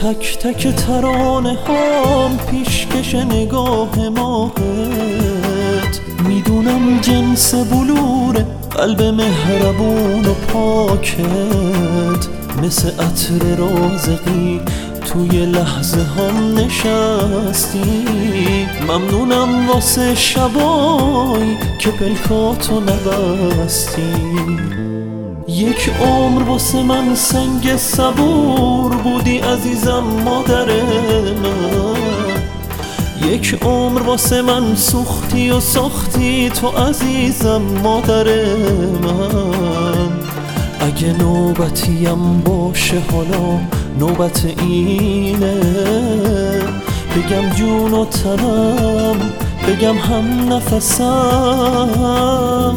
تک تک ترانه هام پیشکش نگاه ماهت. میدونم جنس بلور قلب مهربون و پاکت، مثل عطر رازقی توی لحظه هم نشستی. ممنونم واسه شبایی که پلکاتو نبستی. یک عمر واسه من سنگ صبور بودی عزیزم مادر من. یک عمر واسه من سوختی و ساختی تو عزیزم مادر من. اگه نوبتیم باشه حالا نوبت اینه، بگم جون و تنم، بگم هم نفسم.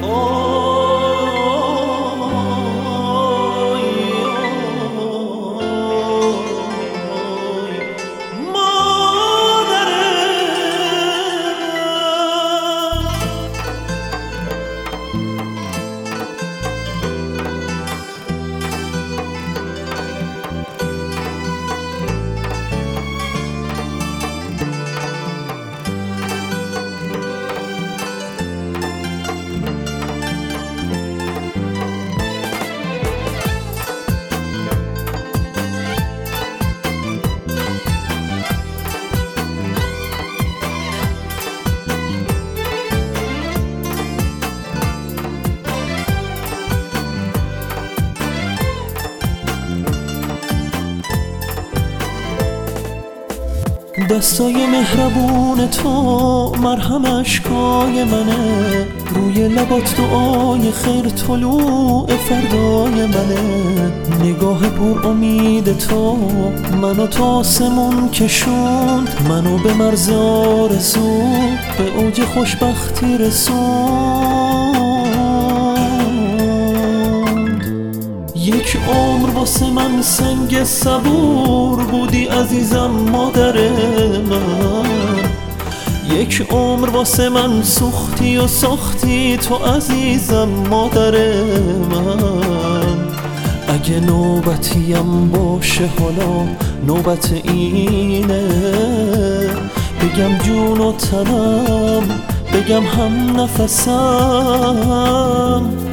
دستای مهربون تو مرهم اشکای منه، روی لبات دعای خیر طلوع فردای منه. نگاه پر امید تو منو تا آسمون کشوند، منو به مرز آرزو به اوج خوشبختی رسوند. یک عمر واسه من سنگ صبور بودی عزیزم مادر من. یک عمر واسه من سوختی و ساختی تو عزیزم مادر من. اگه نوبتیم باشه حالا نوبت اینه، بگم جون و تنم، بگم هم نفسم.